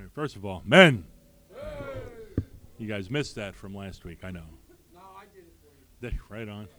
First of all, men. You guys missed that from last week, I know. No, I did it for you. Right on.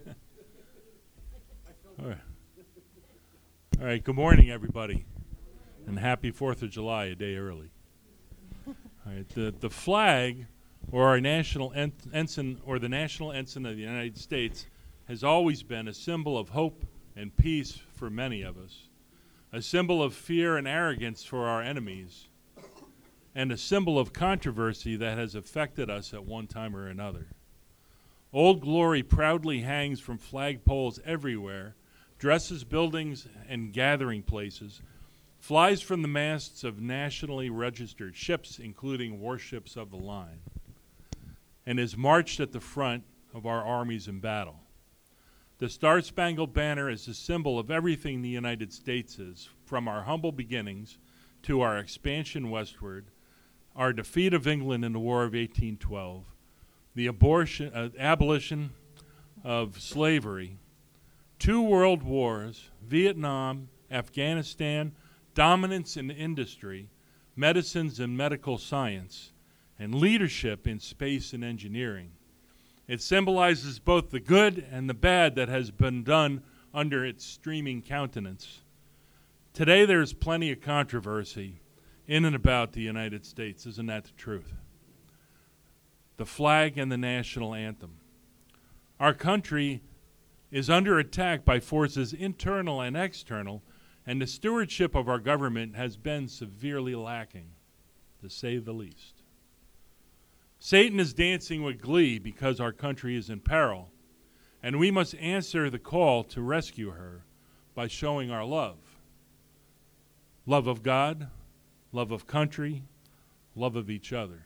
All right. All right, good morning, everybody, and happy 4th of July, a day early. All right, the flag, or our national ensign, or the national ensign of the United States, has always been a symbol of hope and peace for many of us, a symbol of fear and arrogance for our enemies, and a symbol of controversy that has affected us at one time or another. Old Glory proudly hangs from flagpoles everywhere, dresses buildings and gathering places, flies from the masts of nationally registered ships, including warships of the line, and is marched at the front of our armies in battle. The Star-Spangled Banner is a symbol of everything the United States is, from our humble beginnings to our expansion westward, our defeat of England in the War of 1812, the abolition of slavery, 2 world wars, Vietnam, Afghanistan, dominance in industry, medicines and medical science, and leadership in space and engineering. It symbolizes both the good and the bad that has been done under its streaming countenance. Today there's plenty of controversy in and about the United States. Isn't that the truth? The flag and the national anthem. Our country is under attack by forces internal and external, and the stewardship of our government has been severely lacking, to say the least. Satan is dancing with glee because our country is in peril, and we must answer the call to rescue her by showing our love. Love of God, love of country, love of each other.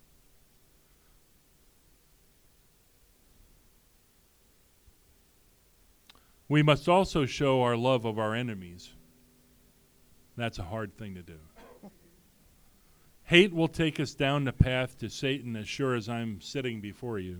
We must also show our love of our enemies. That's a hard thing to do. Hate will take us down the path to Satan as sure as I'm sitting before you.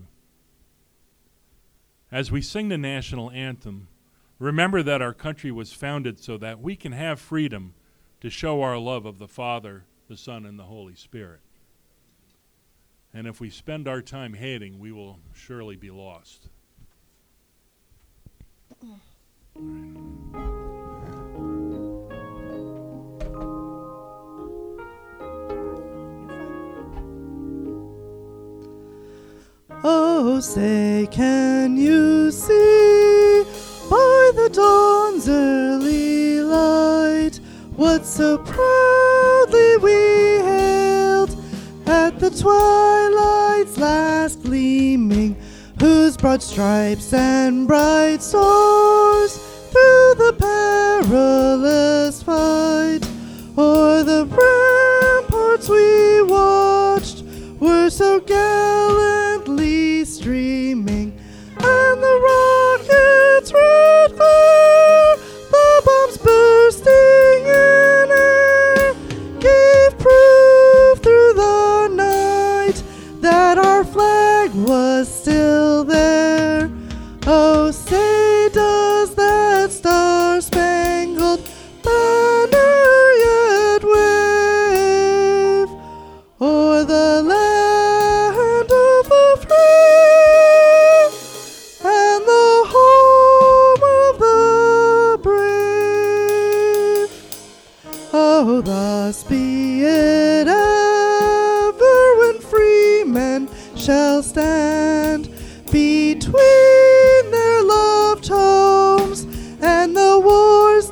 As we sing the national anthem, remember that our country was founded so that we can have freedom to show our love of the Father, the Son, and the Holy Spirit. And if we spend our time hating, we will surely be lost. Oh, say, can you see by the dawn's early light what so proudly we hailed at the twilight's last gleaming, whose broad stripes and bright stars through the perilous fight o'er the ramparts we watched were so gallantly streaming, and the rockets' red glare, the bombs bursting in air, gave proof through the night that our flag was still there. Oh, say, does that star-spangled banner yet wave o'er the land of the free and the home of the brave? Oh, thus be it ever when free men shall stand between their loved homes and the war's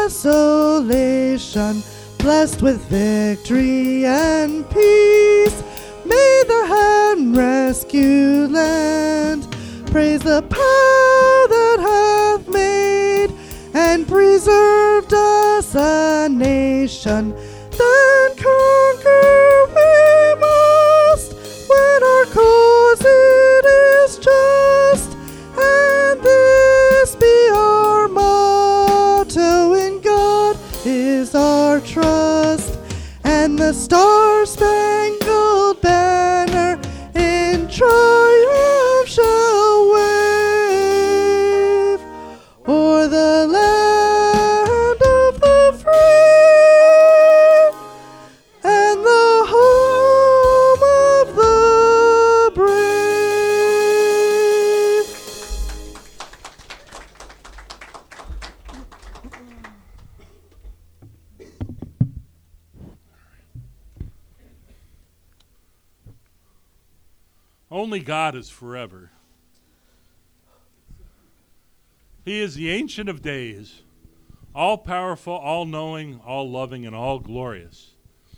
desolation, blessed with victory and peace. May the hand rescue land praise the power that hath made and preserved us a nation. Then conquer we must when our cause it is just, and this be our motto: in God is our trust, and the star-spangled banner in triumph shall wave o'er the land of the free and the Only God is forever. He is the Ancient of Days, all-powerful, all-knowing, all-loving, and all-glorious.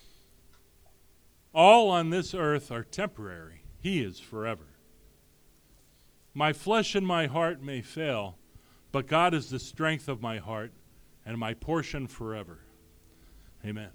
All on this earth are temporary. He is forever. My flesh and my heart may fail, but God is the strength of my heart and my portion forever. Amen.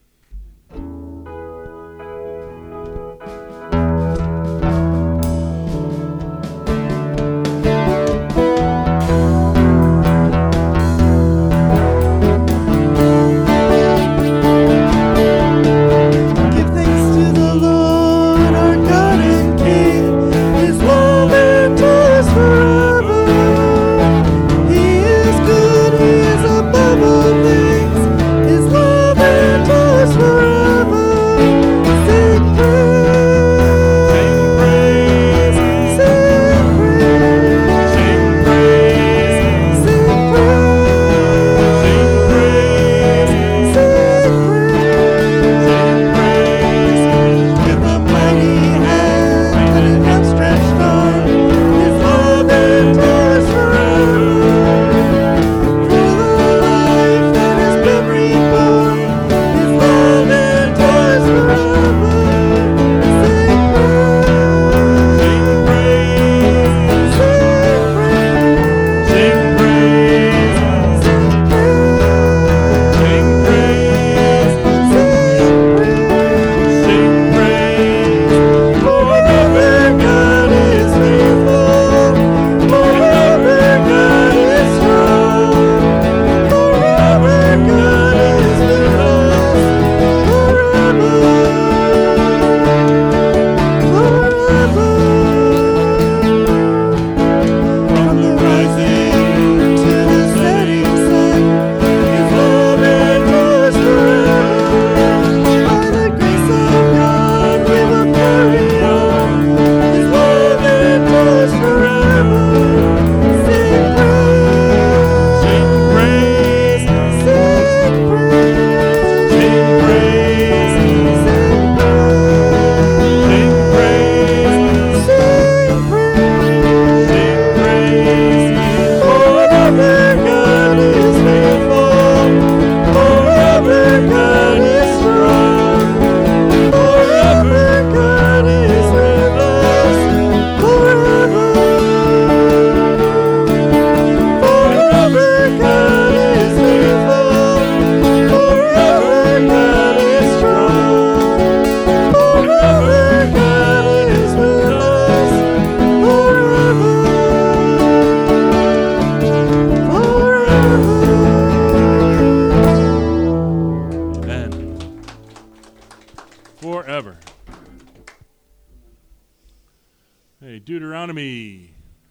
Deuteronomy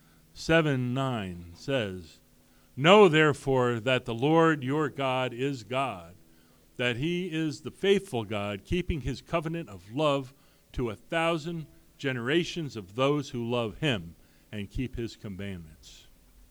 7:9 says, "Know therefore that the Lord your God is God, that he is the faithful God, keeping his covenant of love to 1,000 generations of those who love him and keep his commandments."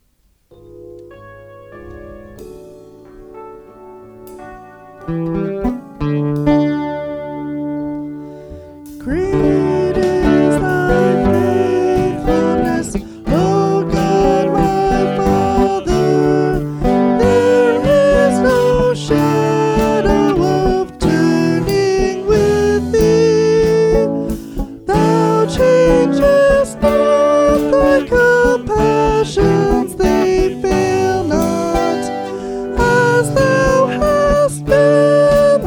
Great is thy faithfulness, O God my Father. There is no shadow of turning with thee. Thou changest not, thy compassions they fail not. As thou hast been,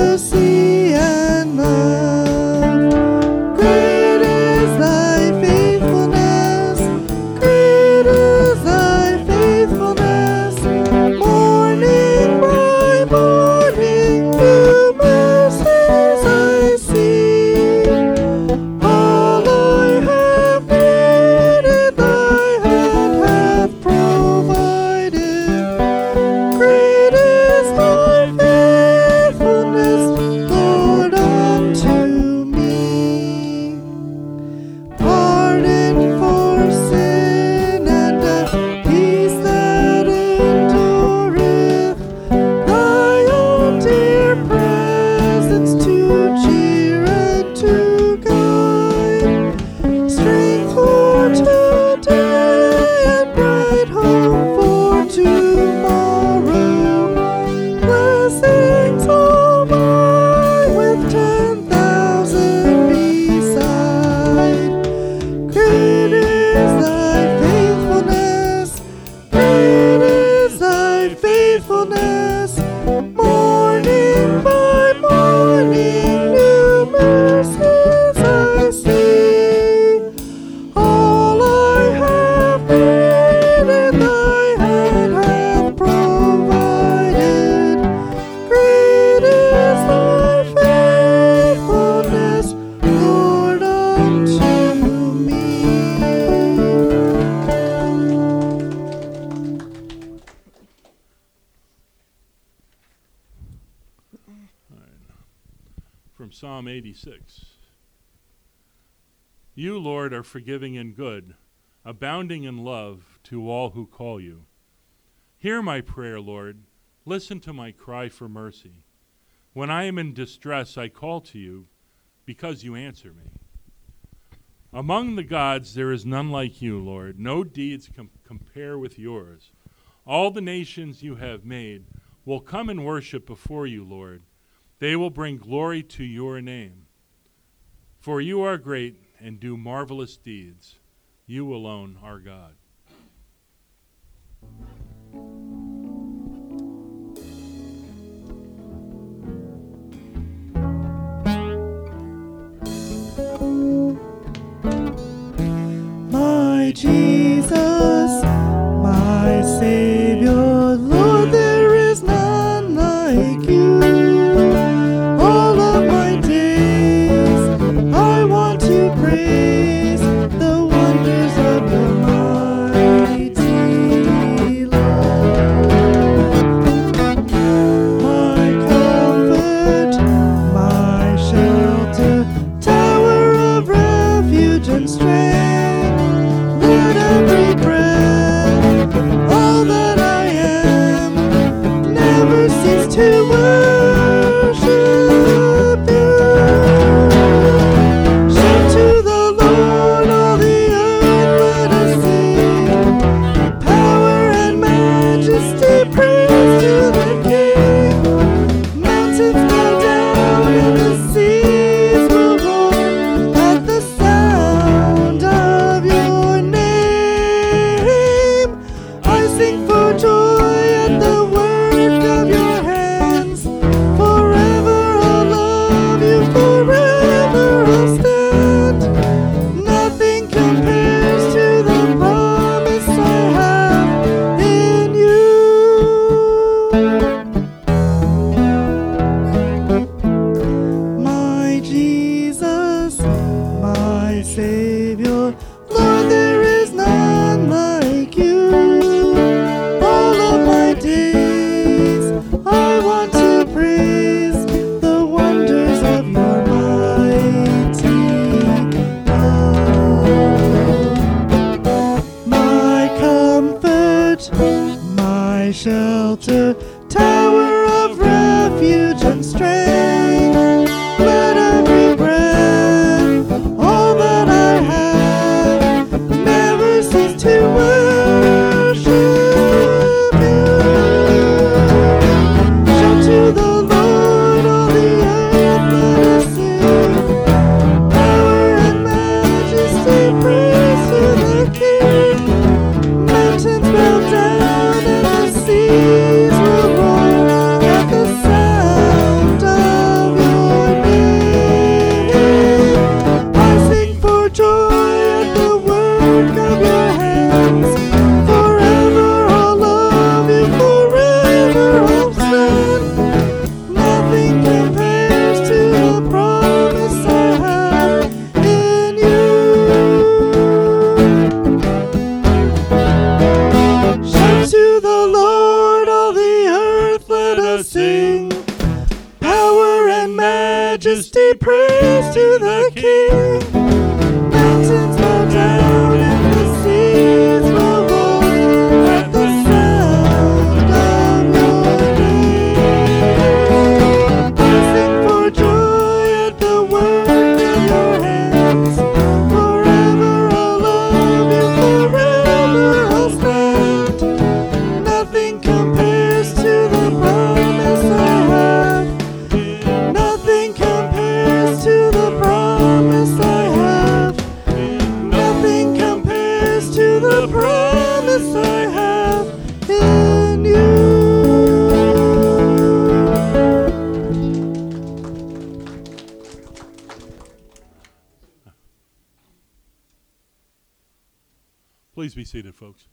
mercy and love. Great is thy faithfulness. Great is thy faithfulness. Morning by morning, new mercies I see. All I have needed, thy hand hath provided. Great is thy faithfulness, Lord, unto me. Pardon for sin and a peace that endureth. Thy own dear presence to cheer and to guide. Strength for today and bright hope for tomorrow. Blessings all mine with 10,000 beside. Great is thy faithfulness. Great is thy faithfulness. Morning by morning, new mercies I see. All I have needed, thy hand hath provided. Great is thy faithfulness, Lord, unto me. From Psalm 86. You, Lord, are forgiving and good, abounding in love to all who call you. Hear my prayer, Lord. Listen to my cry for mercy. When I am in distress, I call to you because you answer me. Among the gods, there is none like you, Lord. No deeds compare with yours. All the nations you have made will come and worship before you, Lord. They will bring glory to your name. For you are great and do marvelous deeds. You alone are God. My Jesus, my Savior, Lord, there is none like you. All of my days, I want to praise the wonders of your mighty love. My comfort, my shelter, tower of refuge and strength. Let every breath, all that I am, never cease to worship you. Shout to the Lord, all the earth, let us sing. Power and majesty, praise to the King. Mountains bow down and the seas will roar at the sound of your name. I sing for joy at the work of your hands. Forever I'll love you, forever I'll stand. Nothing compares to the promise I have in you. My Jesus, my Savior, Lord, there is none like you. All of my days, I want to praise the wonders of your mighty love. My comfort, my shelter, tower of refuge and strength. Let every breath, all that I have, never cease to worship you. Shout to the Lord, all the earth, let us sing. Power and majesty, praise to the King. Mountains bow down and the seas will roar at the sound of sing. Power and majesty, praise to the King. Mountains bow down and the seas will roar at the sound of your name. I sing for joy at the work of your hands. Forever I'll love you, forever I'll stand. Nothing compares to the promise I have. Nothing compares to the promise I have. Nothing compares to the promise I have in you. Please be seated, folks.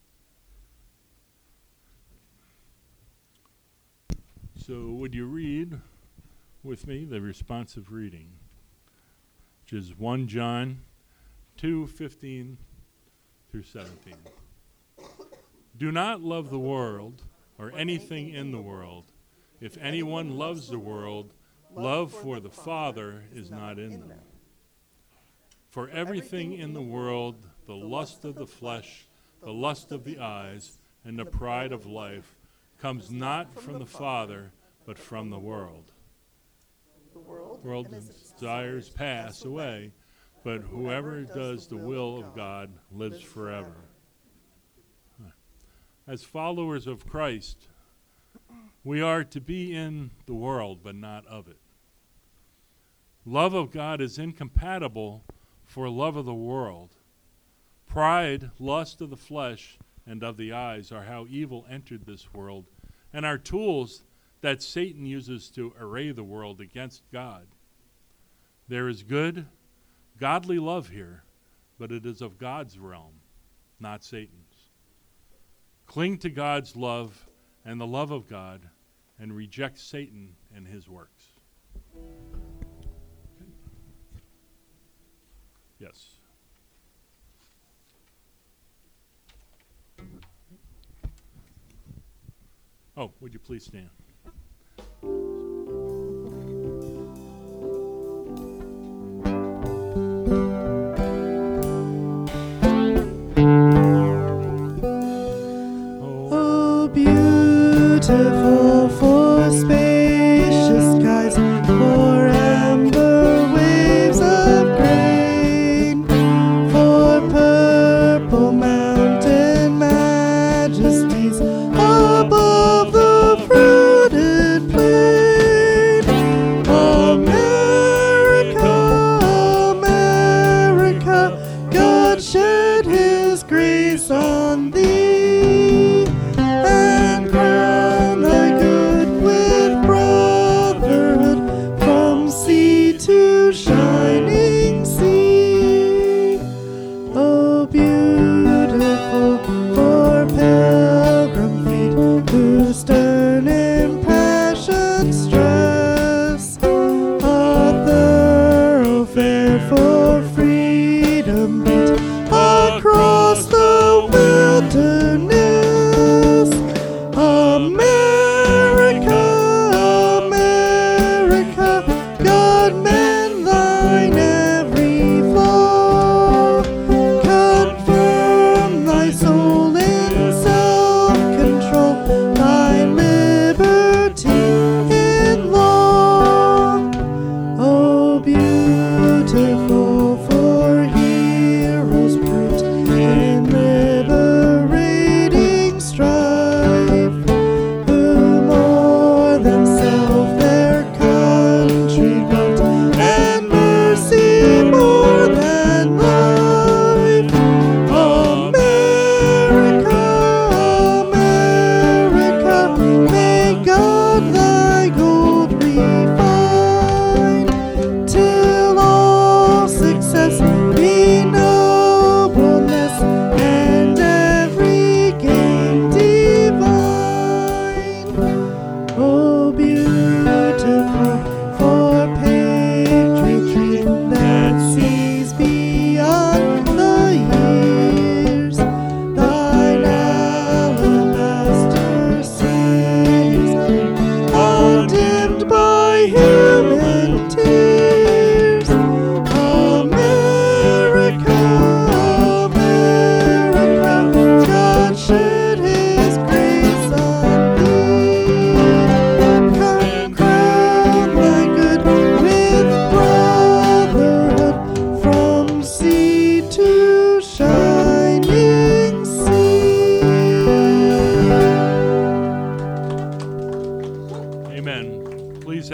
So would you read with me the responsive reading, which is 1 John 2:15 through 17. Do not love the world or anything in the world. If anyone loves the world, love for the Father is not in them. For everything in the world, the lust of the flesh, the lust of the eyes, and the pride of life, comes not from the Father, but from the world. The World and its desires pass away, but whoever does the will of God lives forever. As followers of Christ, we are to be in the world, but not of it. Love of God is incompatible for love of the world. Pride, lust of the flesh, and of the eyes are how evil entered this world, and are tools that Satan uses to array the world against God. There is good, godly love here, but it is of God's realm, not Satan's. Cling to God's love and the love of God, and reject Satan and his works. Okay. Yes. Oh, would you please stand? Oh, beautiful for spacious skies, for amber waves of grain, for purple mountain majesties above the fruited plain. America, America, God shed His grace on thee, and crown thy good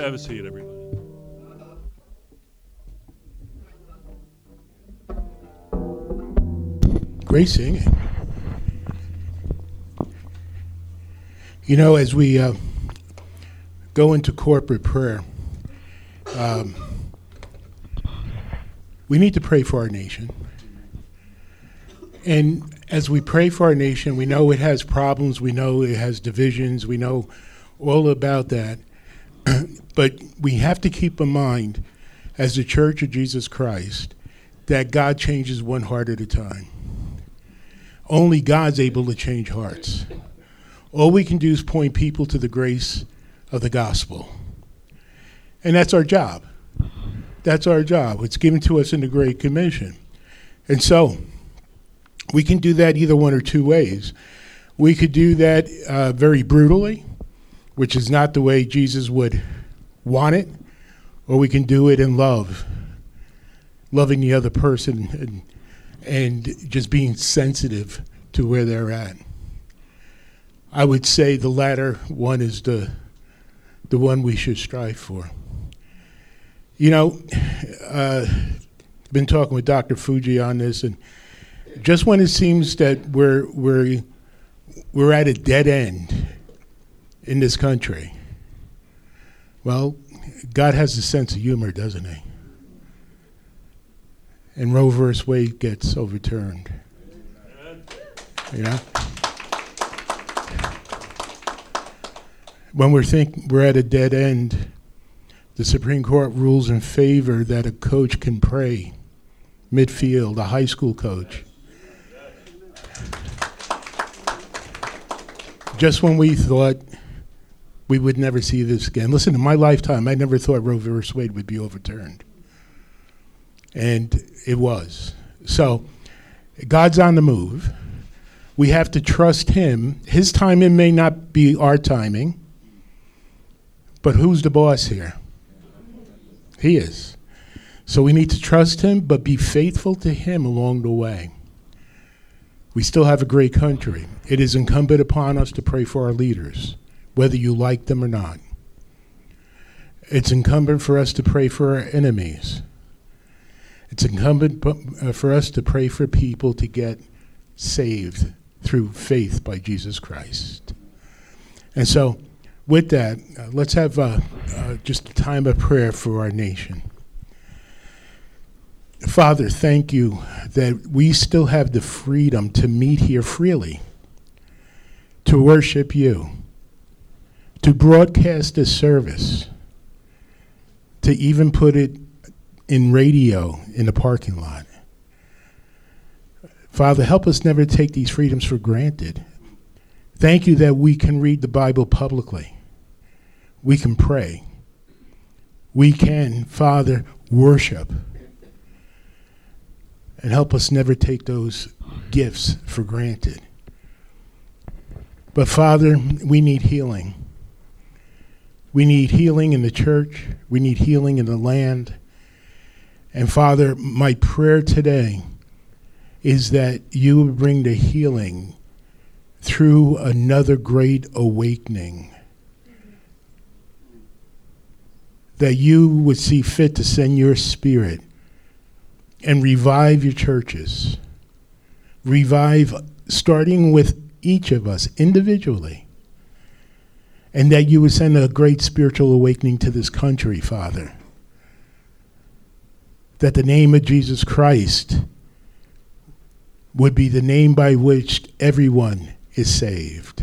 have a seat, everybody. Great singing. You know, as we go into corporate prayer, we need to pray for our nation. And as we pray for our nation, we know it has problems, we know it has divisions, we know all about that. But we have to keep in mind, as the Church of Jesus Christ, that God changes one heart at a time. Only God's able to change hearts. All we can do is point people to the grace of the gospel. And that's our job. That's our job. It's given to us in the Great Commission. And so we can do that either one or two ways. We could do that very brutally, which is not the way Jesus would want it, or we can do it in love, loving the other person and just being sensitive to where they're at. I would say the latter one is the one we should strive for. You know, been talking with Dr. Fuji on this, and just when it seems that we're at a dead end in this country, well, God has a sense of humor, doesn't he? And Roe v. Wade gets overturned. You know? When we're at a dead end, the Supreme Court rules in favor that a coach can pray midfield, a high school coach. Just when we thought we would never see this again. Listen, in my lifetime, I never thought Roe v. Wade would be overturned. And it was. So God's on the move. We have to trust him. His timing may not be our timing, but who's the boss here? He is. So we need to trust him, but be faithful to him along the way. We still have a great country. It is incumbent upon us to pray for our leaders, whether you like them or not. It's incumbent for us to pray for our enemies. It's incumbent for us to pray for people to get saved through faith by Jesus Christ. And so, with that, let's have just a time of prayer for our nation. Father, thank you that we still have the freedom to meet here freely, to worship you, to broadcast a service, to even put it in radio in the parking lot. Father, help us never take these freedoms for granted. Thank you that we can read the Bible publicly. We can pray. We can, Father, worship. And help us never take those gifts for granted. But Father, we need healing. We need healing in the church. We need healing in the land. And Father, my prayer today is that you would bring the healing through another great awakening. That you would see fit to send your Spirit and revive your churches. Revive, starting with each of us individually. And that you would send a great spiritual awakening to this country, Father. That the name of Jesus Christ would be the name by which everyone is saved.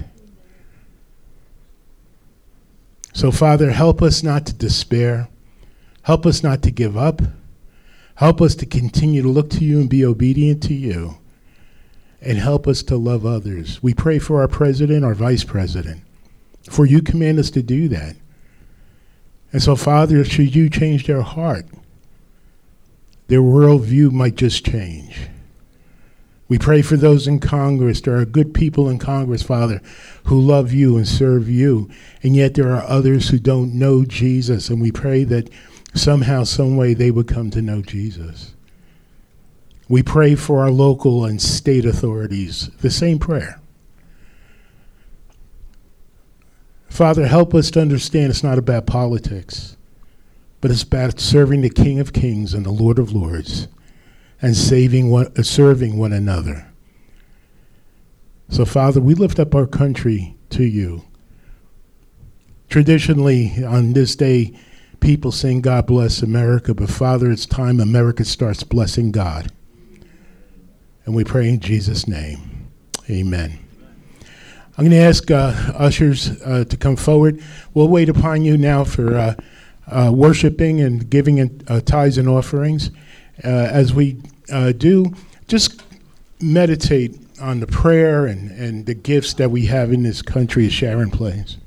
So, Father, help us not to despair. Help us not to give up. Help us to continue to look to you and be obedient to you. And help us to love others. We pray for our president, our vice president, for you command us to do that. And so, Father, should you change their heart, their worldview might just change. We pray for those in Congress. There are good people in Congress, Father, who love you and serve you. And yet there are others who don't know Jesus. And we pray that somehow, some way, they would come to know Jesus. We pray for our local and state authorities, the same prayer. Father, help us to understand it's not about politics, but it's about serving the King of Kings and the Lord of Lords and serving one another. So, Father, we lift up our country to you. Traditionally, on this day, people sing, God bless America, but Father, it's time America starts blessing God. And we pray in Jesus' name. Amen. I'm going to ask ushers to come forward. We'll wait upon you now for worshiping and giving tithes and offerings. As we do, just meditate on the prayer and the gifts that we have in this country, as Sharon plays.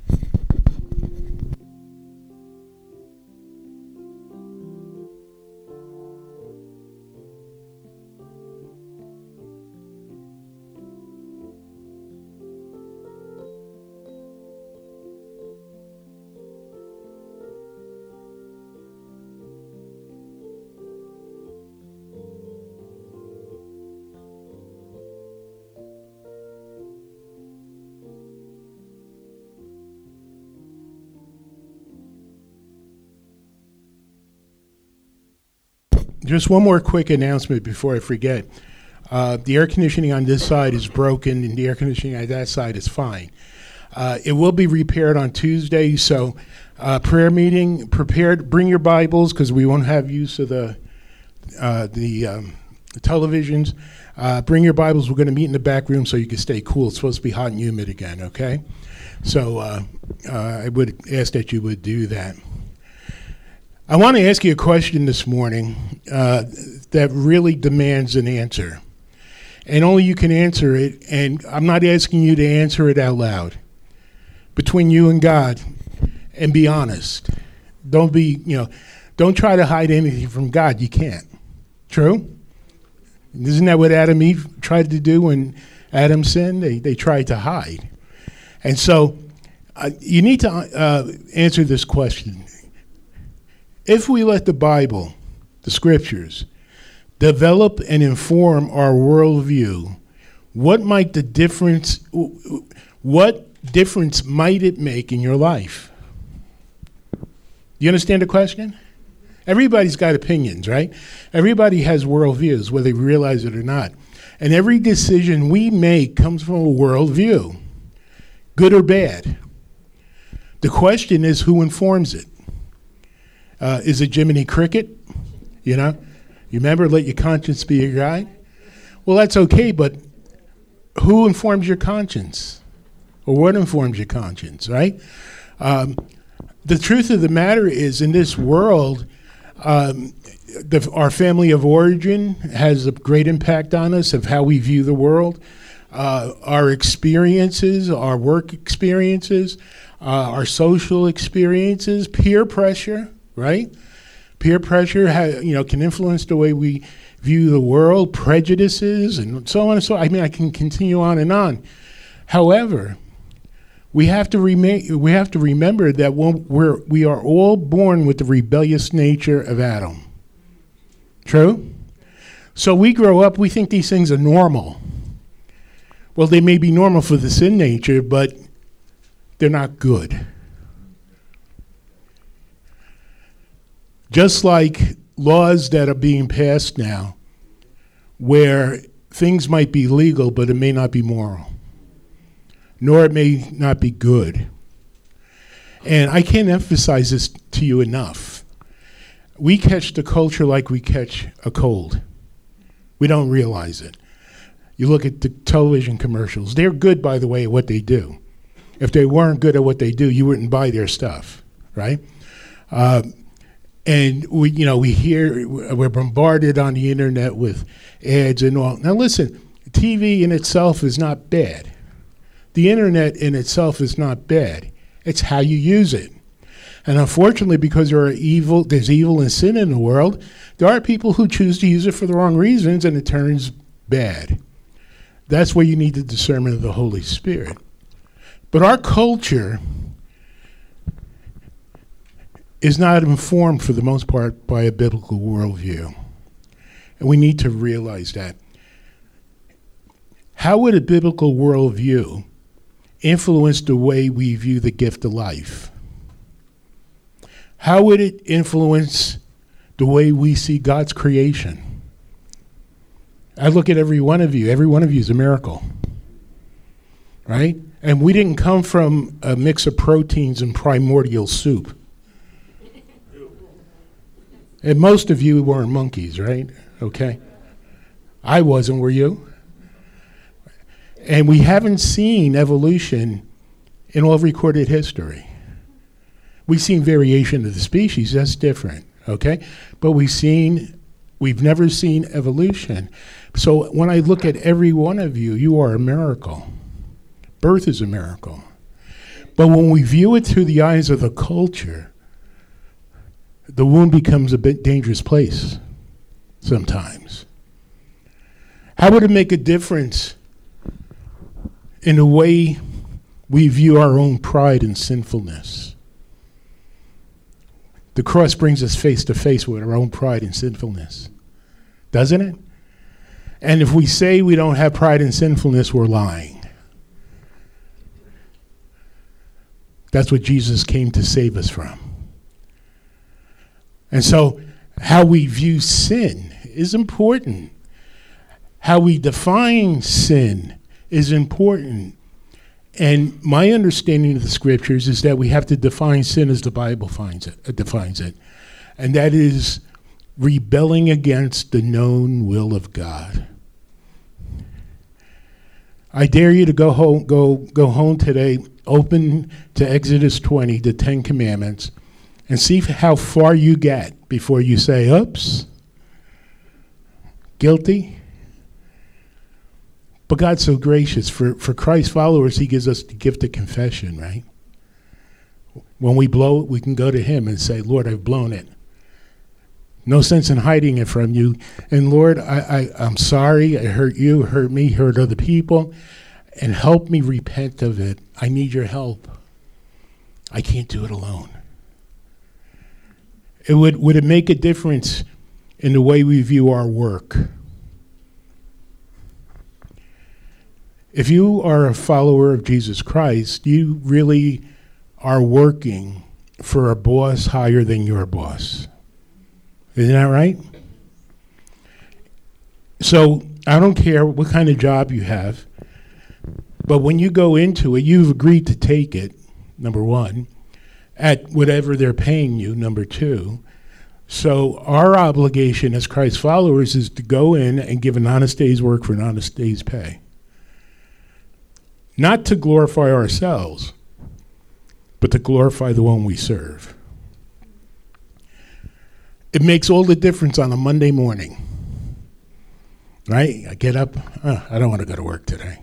Just one more quick announcement before I forget. The air conditioning on this side is broken, and the air conditioning on that side is fine. It will be repaired on Tuesday, so prayer meeting, prepared. Bring your Bibles, because we won't have use of the televisions. Bring your Bibles. We're going to meet in the back room so you can stay cool. It's supposed to be hot and humid again, okay? So I would ask that you would do that. I want to ask you a question this morning that really demands an answer. And only you can answer it, and I'm not asking you to answer it out loud. Between you and God, and be honest. Don't try to hide anything from God. You can't. True? Isn't that what Adam and Eve tried to do when Adam sinned? They tried to hide. And so you need to answer this question. If we let the Bible, the Scriptures, develop and inform our worldview, what difference might it make in your life? You understand the question? Everybody's got opinions, right? Everybody has worldviews, whether they realize it or not. And every decision we make comes from a worldview, good or bad. The question is, who informs it? Is it Jiminy Cricket? You remember, let your conscience be your guide? Well, that's okay, but who informs your conscience? Or what informs your conscience, right? The truth of the matter is, in this world, our family of origin has a great impact on us of how we view the world. Our experiences, our work experiences, our social experiences, peer pressure, right? Peer pressure can influence the way we view the world, prejudices, and so on and so on. I mean, I can continue on and on. However, we have to remember that we are all born with the rebellious nature of Adam. True? So we grow up, we think these things are normal. Well, they may be normal for the sin nature, but they're not good. Just like laws that are being passed now, where things might be legal, but it may not be moral, nor it may not be good. And I can't emphasize this to you enough. We catch the culture like we catch a cold. We don't realize it. You look at the television commercials. They're good, by the way, at what they do. If they weren't good at what they do, you wouldn't buy their stuff, right? And we're bombarded on the internet with ads and all. Now listen, TV in itself is not bad. The internet in itself is not bad. It's how you use it. And unfortunately, because there's evil and sin in the world, there are people who choose to use it for the wrong reasons, and it turns bad. That's where you need the discernment of the Holy Spirit. But our culture is not informed, for the most part, by a biblical worldview. And we need to realize that. How would a biblical worldview influence the way we view the gift of life? How would it influence the way we see God's creation? I look at every one of you. Every one of you is a miracle, right? And we didn't come from a mix of proteins and primordial soup. And most of you weren't monkeys, right? Okay. I wasn't, were you? And we haven't seen evolution in all of recorded history. We've seen variation of the species, that's different, okay? But we've never seen evolution. So when I look at every one of you, you are a miracle. Birth is a miracle. But when we view it through the eyes of the culture, the womb becomes a bit dangerous place sometimes. How would it make a difference in the way we view our own pride and sinfulness? The cross brings us face to face with our own pride and sinfulness, doesn't it? And if we say we don't have pride and sinfulness, we're lying. That's what Jesus came to save us from. And so how we view sin is important. How we define sin is important. And my understanding of the scriptures is that we have to define sin as the Bible defines it. And that is rebelling against the known will of God. I dare you to go home today, open to Exodus 20, the 10 Commandments, and see how far you get before you say, oops, guilty. But God's so gracious. For Christ's followers, he gives us the gift of confession, right? When we blow it, we can go to him and say, Lord, I've blown it. No sense in hiding it from you. And Lord, I'm sorry. I hurt you, hurt me, hurt other people. And help me repent of it. I need your help. I can't do it alone. Would it make a difference in the way we view our work? If you are a follower of Jesus Christ, you really are working for a boss higher than your boss. Isn't that right? So I don't care what kind of job you have, but when you go into it, you've agreed to take it, number one, at whatever they're paying you, number two. So our obligation as Christ followers is to go in and give an honest day's work for an honest day's pay. Not to glorify ourselves, but to glorify the one we serve. It makes all the difference on a Monday morning, right? I get up, I don't want to go to work today.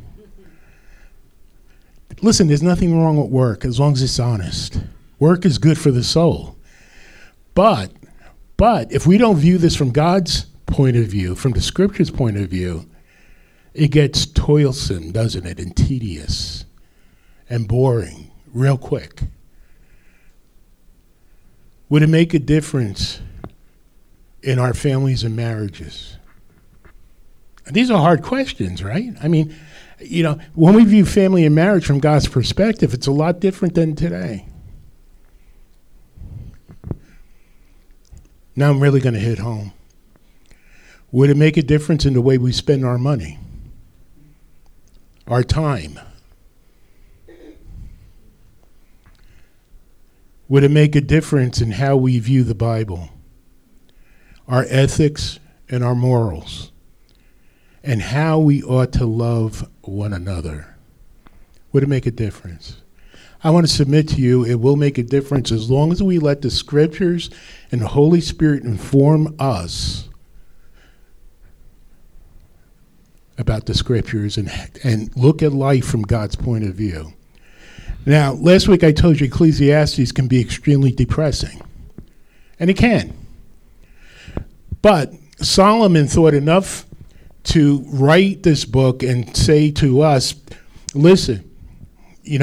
Listen, there's nothing wrong with work as long as it's honest. Work is good for the soul. But if we don't view this from God's point of view, from the scripture's point of view, it gets toilsome, doesn't it, and tedious and boring real quick. Would it make a difference in our families and marriages? And these are hard questions, right? I mean, when we view family and marriage from God's perspective, it's a lot different than today. Now I'm really going to hit home. Would it make a difference in the way we spend our money? Our time? Would it make a difference in how we view the Bible? Our ethics and our morals? And how we ought to love one another? Would it make a difference? I want to submit to you, it will make a difference as long as we let the scriptures and the Holy Spirit inform us about the scriptures and look at life from God's point of view. Now, last week I told you Ecclesiastes can be extremely depressing. And it can. But Solomon thought enough to write this book and say to us, listen, he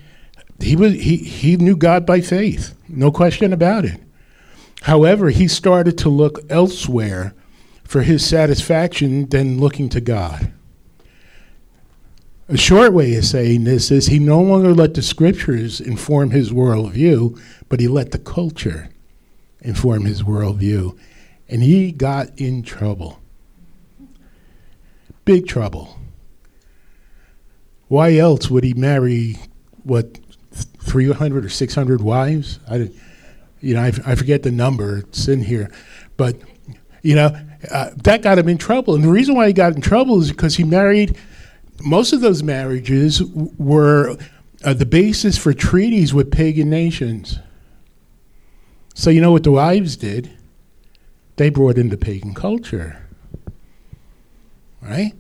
knew God by faith, no question about it. However, he started to look elsewhere for his satisfaction than looking to God. A short way of saying this is he no longer let the scriptures inform his worldview, but he let the culture inform his worldview. And he got in trouble. Big trouble. Why else would he marry, 300 or 600 wives? I forget the number. It's in here. But, that got him in trouble. And the reason why he got in trouble is because he married, most of those marriages were the basis for treaties with pagan nations. So you know what the wives did? They brought in the pagan culture. Right?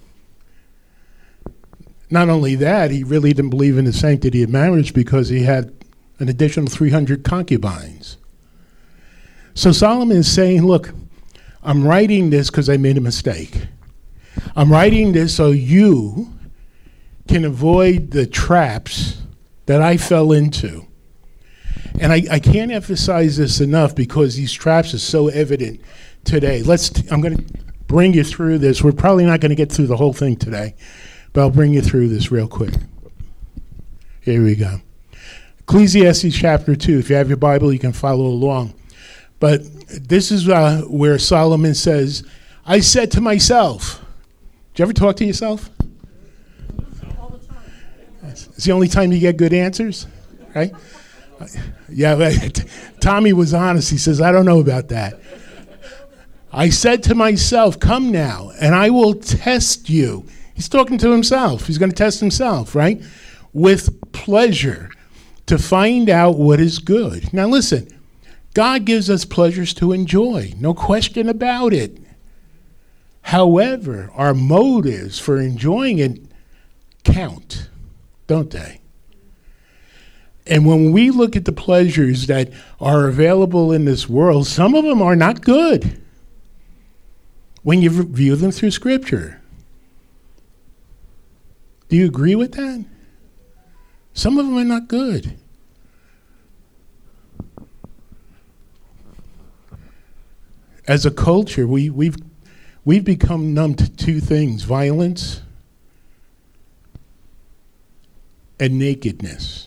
Not only that, he really didn't believe in the sanctity of marriage because he had an additional 300 concubines. So Solomon is saying, look, I'm writing this because I made a mistake. I'm writing this so you can avoid the traps that I fell into. And I can't emphasize this enough because these traps are so evident today. I'm going to bring you through this. We're probably not going to get through the whole thing today, but I'll bring you through this real quick. Here we go. Ecclesiastes chapter 2. If you have your Bible, you can follow along. But this is where Solomon says, I said to myself. Do you ever talk to yourself? All the time. It's the only time you get good answers, right? Yeah, Tommy was honest. He says, I don't know about that. I said to myself, come now, and I will test you. He's talking to himself. He's going to test himself, right? With pleasure to find out what is good. Now listen, God gives us pleasures to enjoy. No question about it. However, our motives for enjoying it count, don't they? And when we look at the pleasures that are available in this world, some of them are not good when you view them through Scripture. Do you agree with that? Some of them are not good. As a culture, we've become numb to two things: violence and nakedness.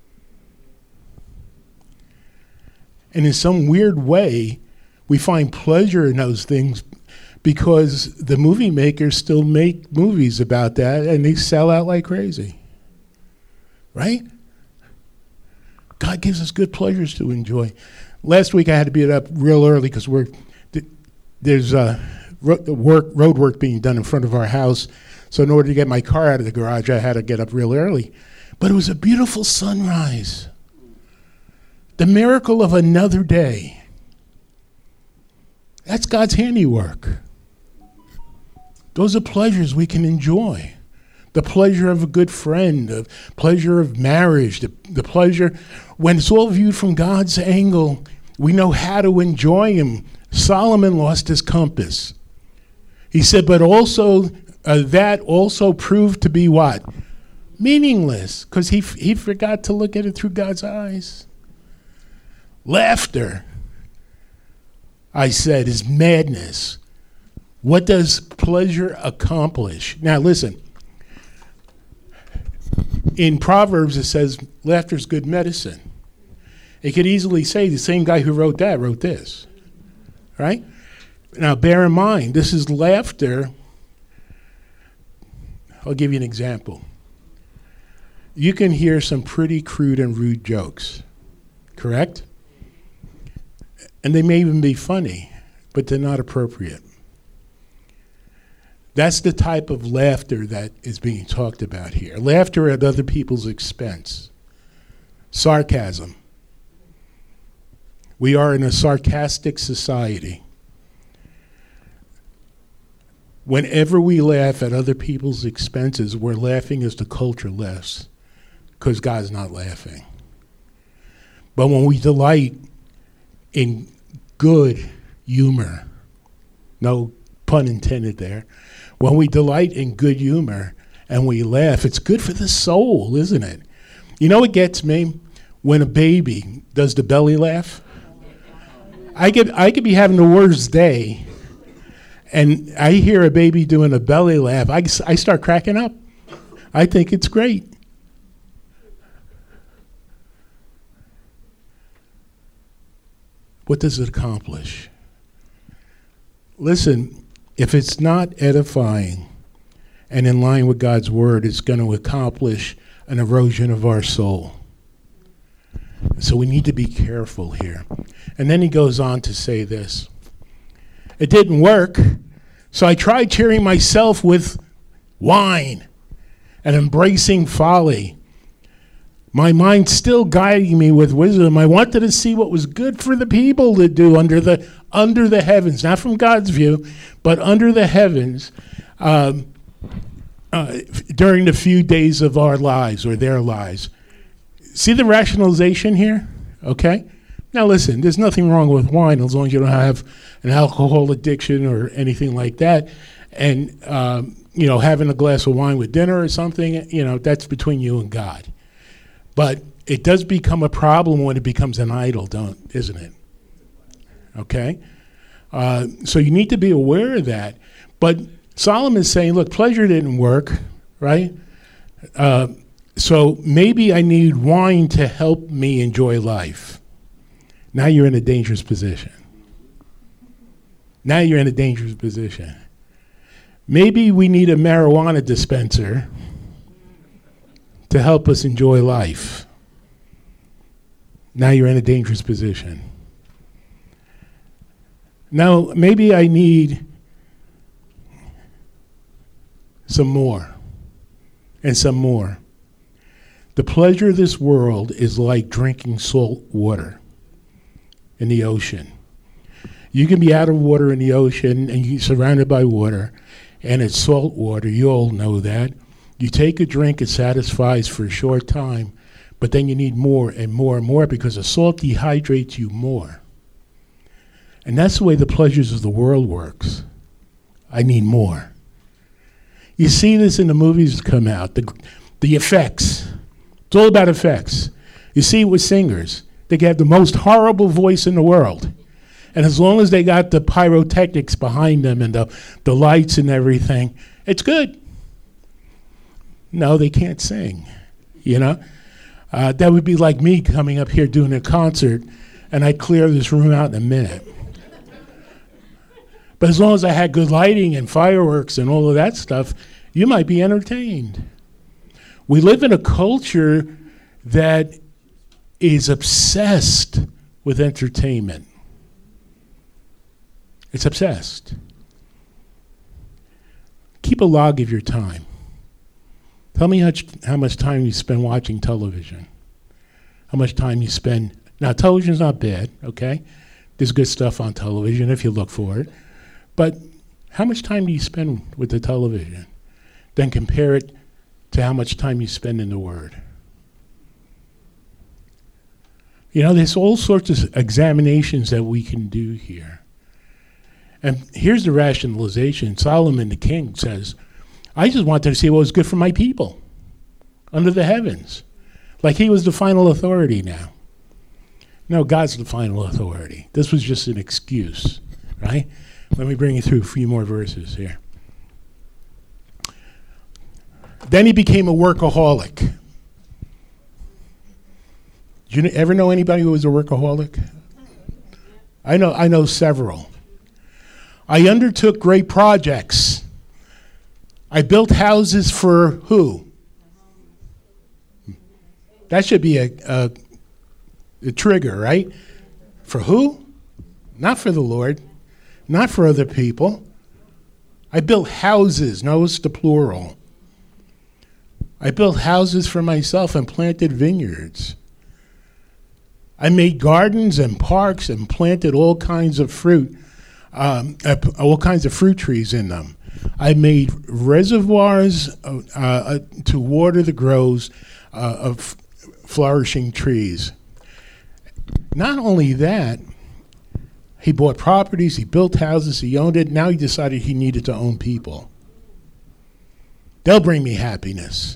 And in some weird way, we find pleasure in those things because the movie makers still make movies about that and they sell out like crazy. Right? God gives us good pleasures to enjoy. Last week I had to be up real early because there's road work being done in front of our house. So in order to get my car out of the garage, I had to get up real early. But it was a beautiful sunrise. The miracle of another day. That's God's handiwork. Those are pleasures we can enjoy. The pleasure of a good friend, the pleasure of marriage, the pleasure, when it's all viewed from God's angle, we know how to enjoy him. Solomon lost his compass. He said, but also that also proved to be what? Meaningless, because he forgot to look at it through God's eyes. Laughter, I said, is madness. What does pleasure accomplish? Now listen, in Proverbs it says laughter is good medicine. It could easily say the same guy who wrote that wrote this, right? Now bear in mind, this is laughter. I'll give you an example. You can hear some pretty crude and rude jokes, correct? And they may even be funny, but they're not appropriate. That's the type of laughter that is being talked about here. Laughter at other people's expense. Sarcasm. We are in a sarcastic society. Whenever we laugh at other people's expenses, we're laughing as the culture laughs, because God's not laughing. But when we delight in good humor, no pun intended there, when we delight in good humor and we laugh, it's good for the soul, isn't it? You know what gets me? When a baby does the belly laugh. I could be having the worst day, and I hear a baby doing a belly laugh. I start cracking up. I think it's great. What does it accomplish? Listen, if it's not edifying and in line with God's word, it's going to accomplish an erosion of our soul. So we need to be careful here. And then he goes on to say this. It didn't work, so I tried cheering myself with wine and embracing folly. My mind still guiding me with wisdom. I wanted to see what was good for the people to do under the heavens, not from God's view, but under the heavens during the few days of our lives or their lives. See the rationalization here? Okay? Now listen, there's nothing wrong with wine as long as you don't have an alcohol addiction or anything like that. And, having a glass of wine with dinner or something, that's between you and God. But it does become a problem when it becomes an idol, isn't it? Okay? So you need to be aware of that. But Solomon's saying, look, pleasure didn't work, right? So maybe I need wine to help me enjoy life. Now you're in a dangerous position. Maybe we need a marijuana dispenser to help us enjoy life. Now you're in a dangerous position. Now, maybe I need some more and some more. The pleasure of this world is like drinking salt water in the ocean. You can be out of water in the ocean and you're surrounded by water, and it's salt water. You all know that. You take a drink, it satisfies for a short time, but then you need more and more and more because the salt dehydrates you more. And that's the way the pleasures of the world works. I need more. You see this in the movies that come out, the effects. It's all about effects. You see it with singers. They have the most horrible voice in the world. And as long as they got the pyrotechnics behind them and the lights and everything, it's good. No, they can't sing, That would be like me coming up here doing a concert, and I'd clear this room out in a minute. But as long as I had good lighting and fireworks and all of that stuff, you might be entertained. We live in a culture that is obsessed with entertainment. It's obsessed. Keep a log of your time. Tell me how much time you spend watching television. How much time you spend. Now, television's not bad, okay? There's good stuff on television if you look for it. But how much time do you spend with the television? Then compare it to how much time you spend in the Word. There's all sorts of examinations that we can do here. And here's the rationalization. Solomon the king says, I just wanted to see what was good for my people under the heavens. Like he was the final authority now. No, God's the final authority. This was just an excuse, right? Let me bring you through a few more verses here. Then he became a workaholic. Did you ever know anybody who was a workaholic? I know several. I undertook great projects. I built houses for who? That should be a trigger, right? For who? Not for the Lord. Not for other people. I built houses. Notice the plural. I built houses for myself and planted vineyards. I made gardens and parks and planted all kinds of fruit, all kinds of fruit trees in them. I made reservoirs to water the groves of flourishing trees. Not only that, he bought properties, he built houses, he owned it. Now he decided he needed to own people. They'll bring me happiness.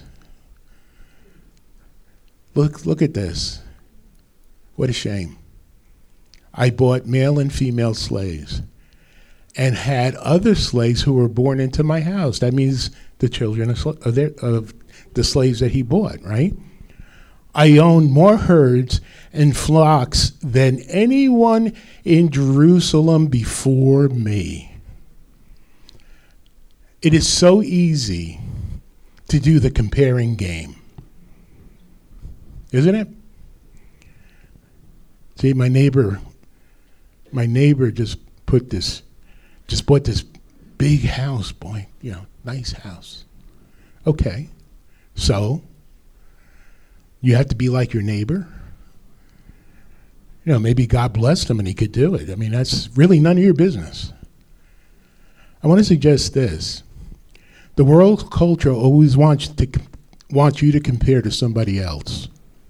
Look at this. What a shame. I bought male and female slaves and had other slaves who were born into my house. That means the children of the slaves that he bought, right? I own more herds and flocks than anyone in Jerusalem before me. It is so easy to do the comparing game, isn't it? See, my neighbor just bought this big house, boy, nice house. Okay, so you have to be like your neighbor. Maybe God blessed him and he could do it. I mean, that's really none of your business. I want to suggest this. The world culture always wants you to compare to somebody else.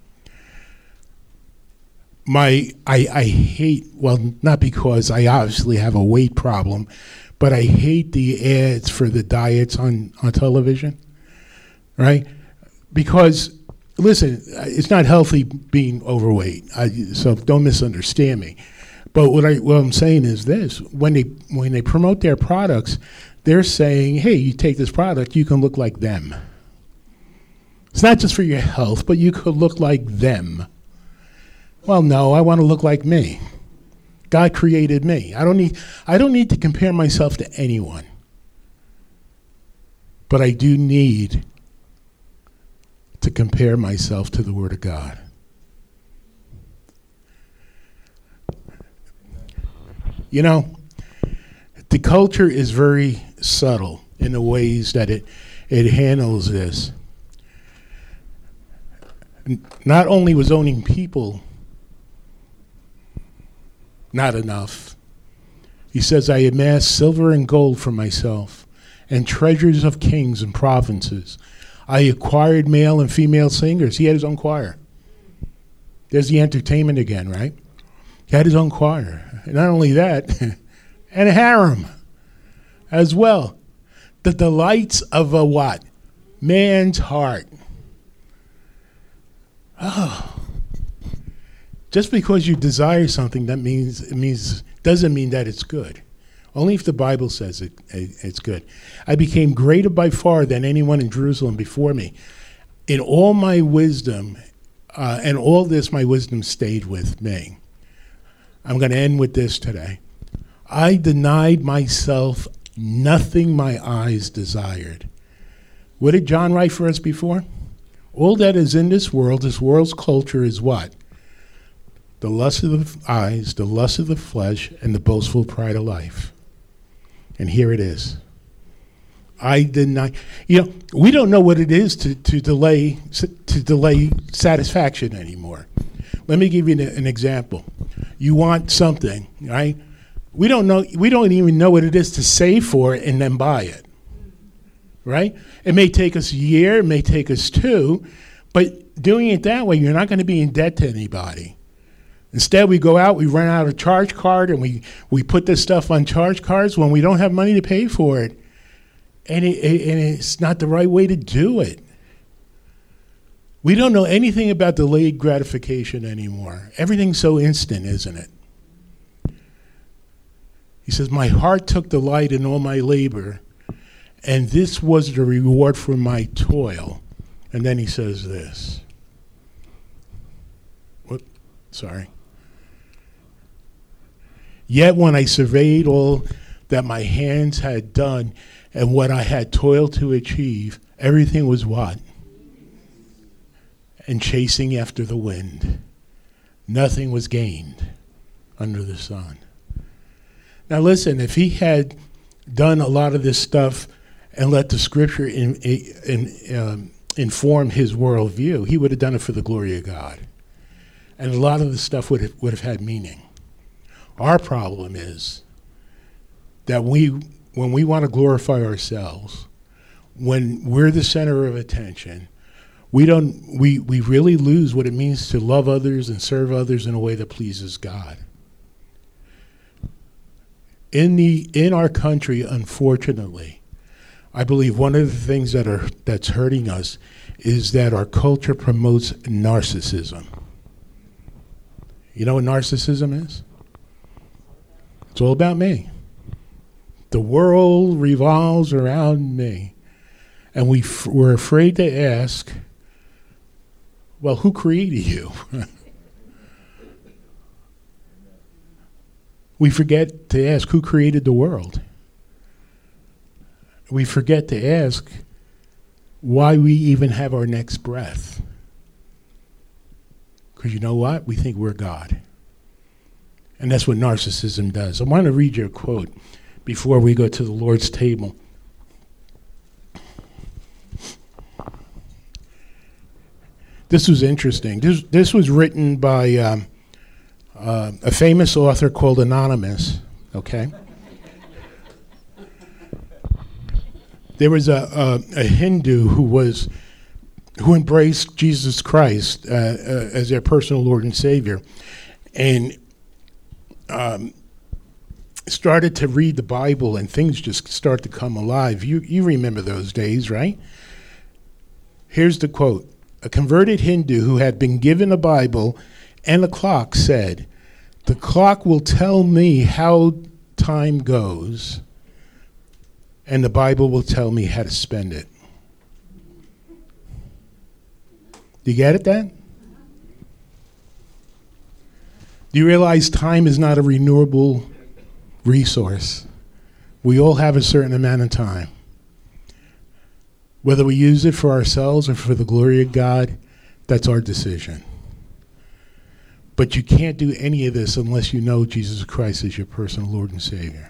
I hate, well, not because I obviously have a weight problem, but I hate the ads for the diets on television, right? Because, listen, it's not healthy being overweight, so don't misunderstand me. But what I'm saying is this: when they promote their products, they're saying, hey, you take this product, you can look like them. It's not just for your health, but you could look like them. Well, no, I want to look like me. God created me. I don't need to compare myself to anyone. But I do need to compare myself to the Word of God. The culture is very subtle in the ways that it handles this. Not only was owning people not enough, he says, I amassed silver and gold for myself and treasures of kings and provinces. I acquired male and female singers. He had his own choir. There's the entertainment again, right? He had his own choir. And not only that, and a harem as well. The delights of a what? Man's heart. Oh. Just because you desire something, doesn't mean that it's good. Only if the Bible says it's good. I became greater by far than anyone in Jerusalem before me. In all my wisdom, and all this my wisdom stayed with me. I'm going to end with this today. I denied myself nothing my eyes desired. What did John write for us before? All that is in this world's culture is what? The lust of the eyes, the lust of the flesh, and the boastful pride of life. And here it is. I deny. We don't know what it is to delay satisfaction anymore. Let me give you an example. You want something, right? We don't even know what it is to save for it and then buy it, right? It may take us a year, it may take us two, but doing it that way, you're not going to be in debt to anybody. Instead, we go out, we run out a charge card, and we put this stuff on charge cards when we don't have money to pay for it. And it's not the right way to do it. We don't know anything about delayed gratification anymore. Everything's so instant, isn't it? He says, my heart took delight in all my labor, and this was the reward for my toil. And then he says this. Sorry. Yet when I surveyed all that my hands had done and what I had toiled to achieve, everything was what? And chasing after the wind. Nothing was gained under the sun. Now listen, if he had done a lot of this stuff and let the scripture inform his worldview, he would have done it for the glory of God. And a lot of the stuff would have had meaning. Our problem is that when we want to glorify ourselves, when we're the center of attention, we really lose what it means to love others and serve others in a way that pleases God. In our country, unfortunately, I believe one of the things that's hurting us is that our culture promotes narcissism. You know what narcissism is? It's all about me. The world revolves around me. And we're afraid to ask, well, who created you? We forget to ask who created the world. We forget to ask why we even have our next breath. Because you know what? We think we're God. And that's what narcissism does. I want to read you a quote before we go to the Lord's table. This was interesting. This was written by a famous author called Anonymous, okay? There was a Hindu who embraced Jesus Christ as their personal Lord and Savior, and started to read the Bible, and things just start to come alive. You remember those days, right? Here's the quote. A converted Hindu who had been given a Bible and a clock said, "The clock will tell me how time goes, and the Bible will tell me how to spend it." Do you get it, then? Do you realize time is not a renewable resource? We all have a certain amount of time. Whether we use it for ourselves or for the glory of God, that's our decision. But you can't do any of this unless you know Jesus Christ is your personal Lord and Savior.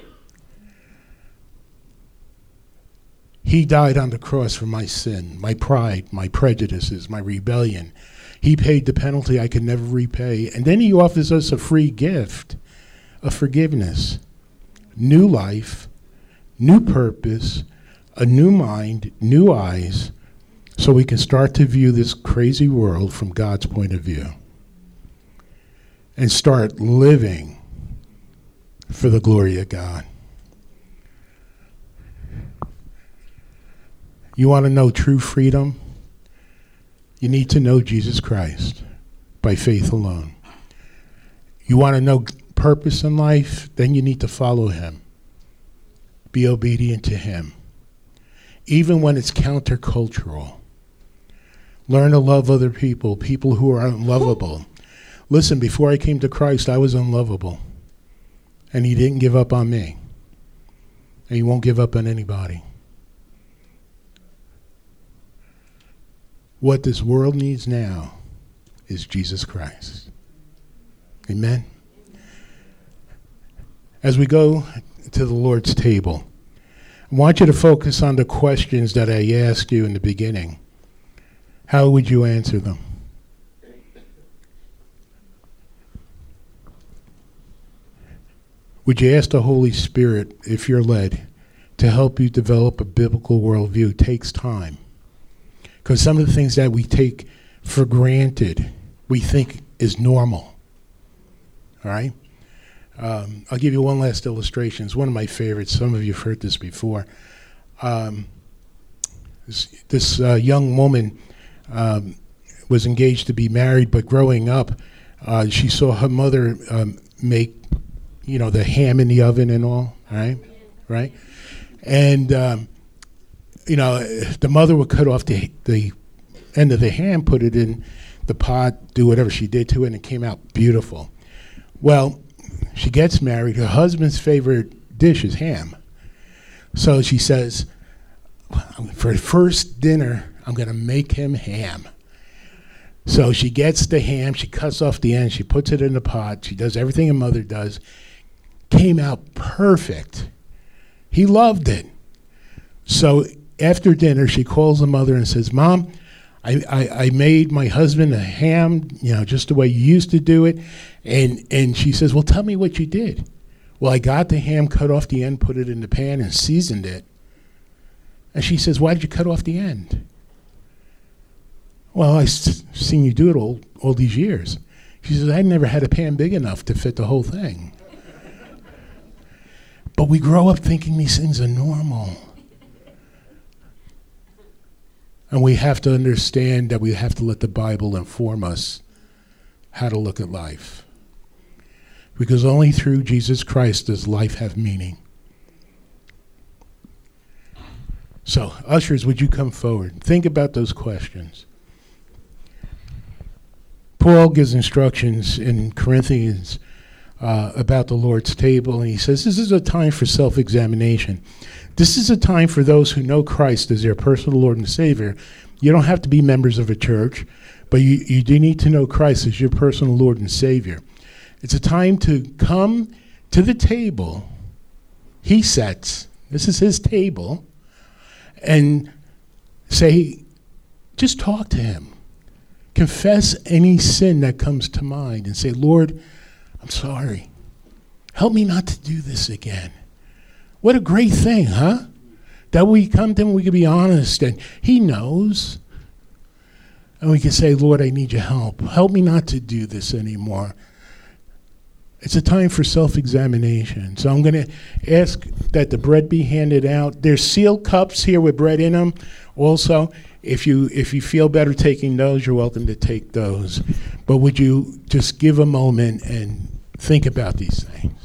He died on the cross for my sin, my pride, my prejudices, my rebellion. He paid the penalty I could never repay. And then he offers us a free gift of forgiveness, new life, new purpose, a new mind, new eyes, so we can start to view this crazy world from God's point of view and start living for the glory of God. You want to know true freedom? You need to know Jesus Christ by faith alone. You want to know purpose in life? Then you need to follow him. Be obedient to him, even when it's countercultural. Learn to love other people who are unlovable. Listen, before I came to Christ, I was unlovable. And he didn't give up on me. And he won't give up on anybody. What this world needs now is Jesus Christ. Amen? As we go to the Lord's table, I want you to focus on the questions that I asked you in the beginning. How would you answer them? Would you ask the Holy Spirit, if you're led, to help you develop a biblical worldview? It takes time. Because some of the things that we take for granted, we think is normal. All right? I'll give you one last illustration. It's one of my favorites. Some of you have heard this before. This young woman was engaged to be married, but growing up, she saw her mother make, the ham in the oven and all, right? And, the mother would cut off the end of the ham, put it in the pot, do whatever she did to it, and it came out beautiful. Well, she gets married. Her husband's favorite dish is ham. So she says, for the first dinner, I'm going to make him ham. So she gets the ham, she cuts off the end, she puts it in the pot, she does everything a mother does. Came out perfect. He loved it. So after dinner, she calls the mother and says, "Mom, I made my husband a ham, just the way you used to do it." And she says, "Well, tell me what you did." "Well, I got the ham, cut off the end, put it in the pan, and seasoned it." And she says, "Why did you cut off the end?" "Well, I've seen you do it all these years." She says, "I never had a pan big enough to fit the whole thing." But we grow up thinking these things are normal. And we have to understand that we have to let the Bible inform us how to look at life. Because only through Jesus Christ does life have meaning. So, ushers, would you come forward? Think about those questions. Paul gives instructions in Corinthians about the Lord's table, and he says this is a time for self-examination. This is a time for those who know Christ as their personal Lord and Savior. You don't have to be members of a church, but you do need to know Christ as your personal Lord and Savior. It's a time to come to the table he sets. This is his table. And say, just talk to him. Confess any sin that comes to mind and say, Lord, I'm sorry. Help me not to do this again. What a great thing, huh? That we come to him, we can be honest, and he knows. And we can say, Lord, I need your help. Help me not to do this anymore. It's a time for self-examination. So I'm going to ask that the bread be handed out. There's sealed cups here with bread in them. Also, if you feel better taking those, you're welcome to take those. But would you just give a moment and think about these things?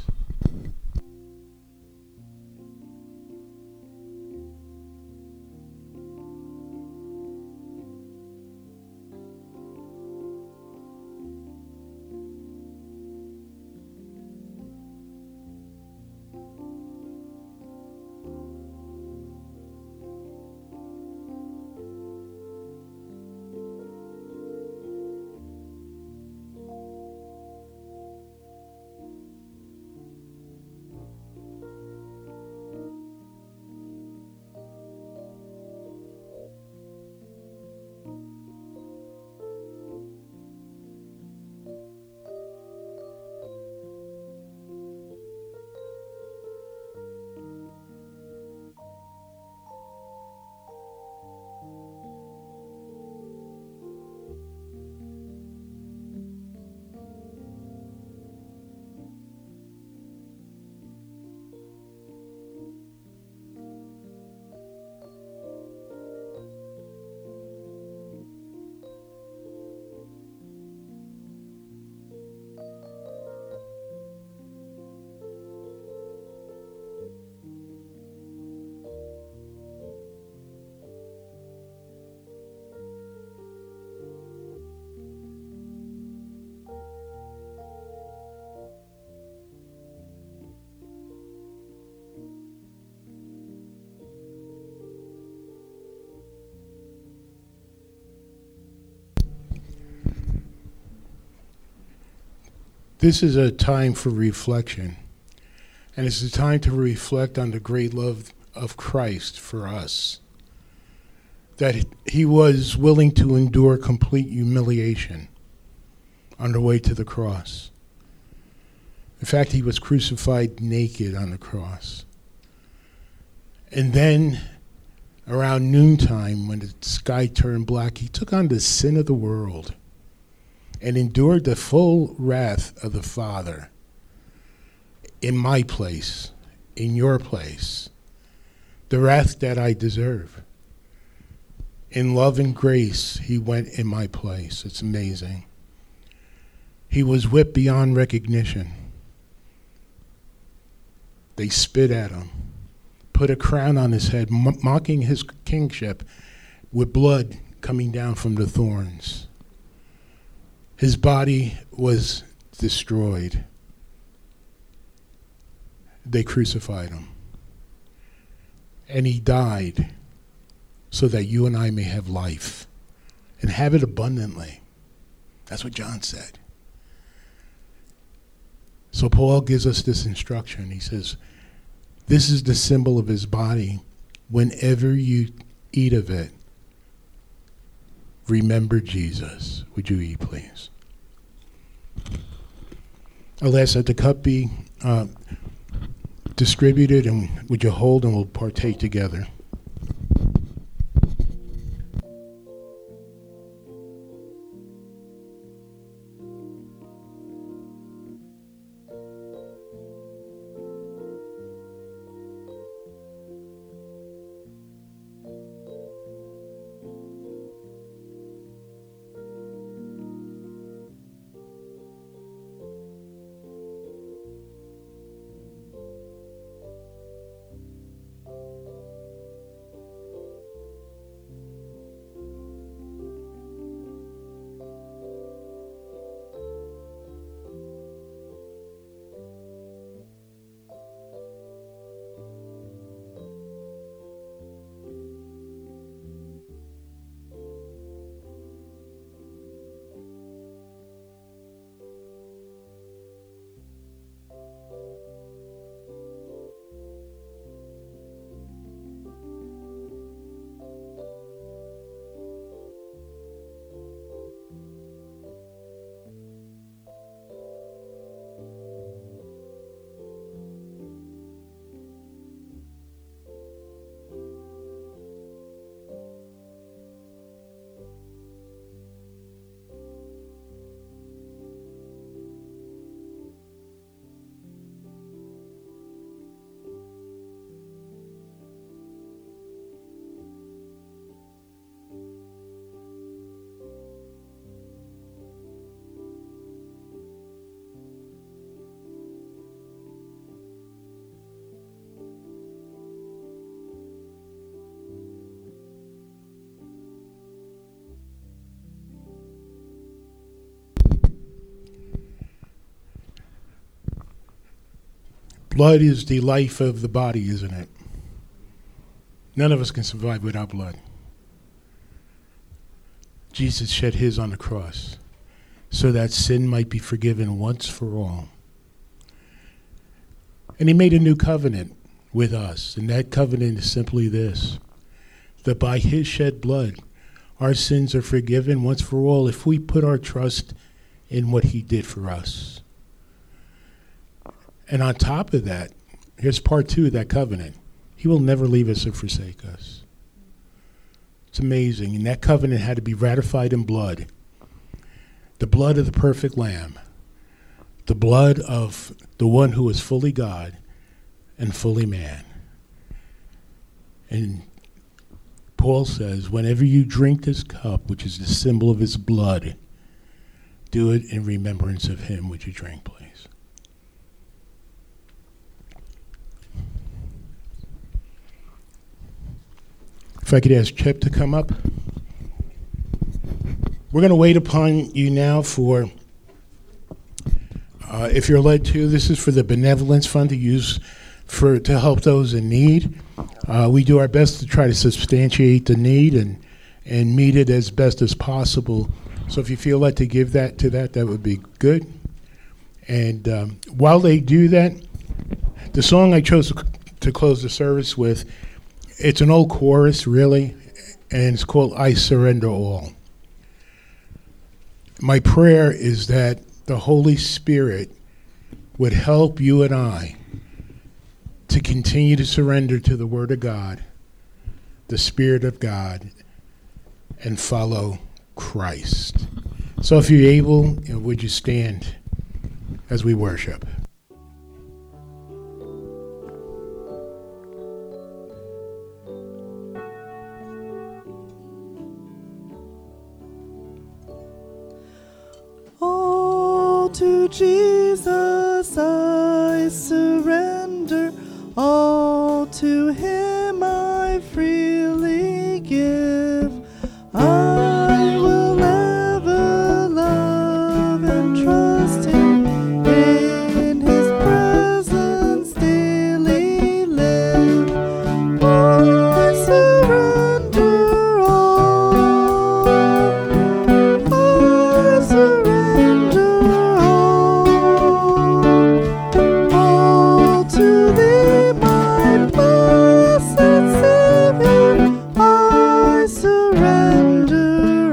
This is a time for reflection, and it's a time to reflect on the great love of Christ for us, that he was willing to endure complete humiliation on the way to the cross. In fact, he was crucified naked on the cross. And then, around noontime, when the sky turned black, he took on the sin of the world and endured the full wrath of the Father in my place, in your place, the wrath that I deserve. In love and grace, he went in my place. It's amazing. He was whipped beyond recognition. They spit at him, put a crown on his head, mocking his kingship, with blood coming down from the thorns. His body was destroyed. They crucified him. And he died so that you and I may have life and have it abundantly. That's what John said. So Paul gives us this instruction. He says, this is the symbol of his body. Whenever you eat of it, remember Jesus. Would you eat, please? I'll ask that the cup be distributed, and would you hold and we'll partake together. Blood is the life of the body, isn't it? None of us can survive without blood. Jesus shed his on the cross so that sin might be forgiven once for all. And he made a new covenant with us, and that covenant is simply this, that by his shed blood, our sins are forgiven once for all if we put our trust in what he did for us. And on top of that, here's part 2 of that covenant. He will never leave us or forsake us. It's amazing. And that covenant had to be ratified in blood. The blood of the perfect Lamb. The blood of the one who was fully God and fully man. And Paul says, whenever you drink this cup, which is the symbol of his blood, do it in remembrance of him. Would you drink, please? If I could ask Chip to come up. We're going to wait upon you now for, if you're led to, this is for the Benevolence Fund to use to help those in need. We do our best to try to substantiate the need and meet it as best as possible. So if you feel led to give that to that would be good. And while they do that, the song I chose to close the service with, it's an old chorus, really, and it's called I Surrender All. My prayer is that the Holy Spirit would help you and I to continue to surrender to the Word of God, the Spirit of God, and follow Christ. So if you're able, would you stand as we worship? All to Jesus I surrender, all to him I freely give. I will ever love and trust him, in his presence daily live. I surrender all, I surrender all to thee, my blessed Savior. I surrender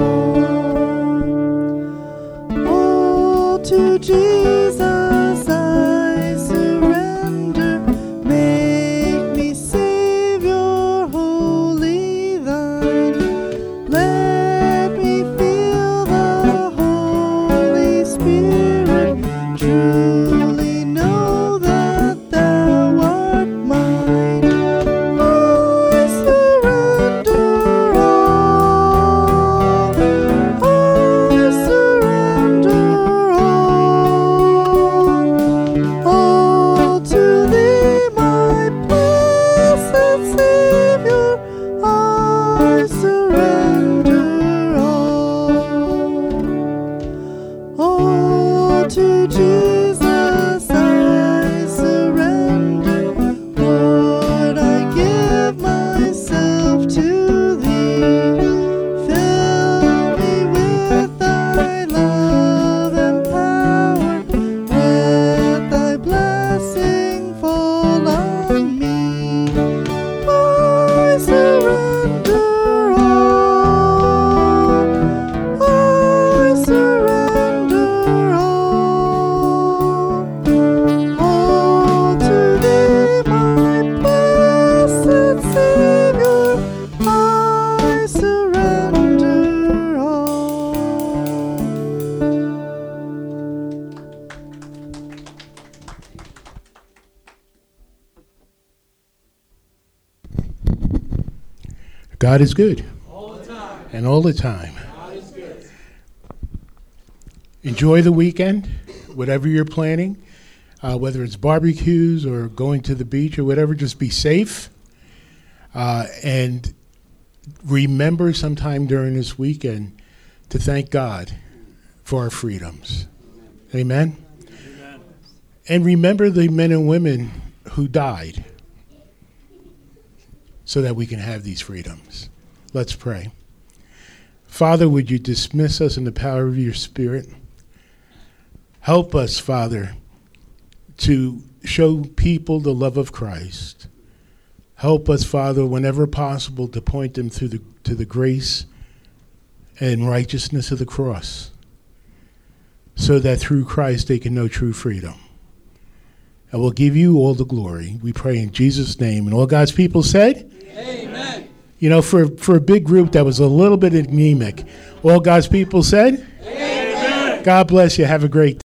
all to Jesus I surrender. Make me Savior wholly thine. Let me feel the Holy Spirit. Truly know that thou art mine. I surrender all. I surrender all to thee, my blessed Savior. I surrender all to Jesus I surrender. Lord, I give myself to thee. Fill me with thy love and power. Let thy blessing fall on me. I surrender all. I surrender all to thee, my blessed Savior. I surrender all. God is good. All the time. And all the time. God is good. Enjoy the weekend, whatever you're planning, whether it's barbecues or going to the beach or whatever, just be safe. And remember sometime during this weekend to thank God for our freedoms. Amen? And remember the men and women who died so that we can have these freedoms. Let's pray. Father, would you dismiss us in the power of your Spirit? Help us, Father, to show people the love of Christ. Help us, Father, whenever possible, to point them to the grace and righteousness of the cross, so that through Christ they can know true freedom. And we'll give you all the glory. We pray in Jesus' name. And all God's people said? Amen. You know, for a big group that was a little bit anemic, all God's people said? Amen. God bless you. Have a great day.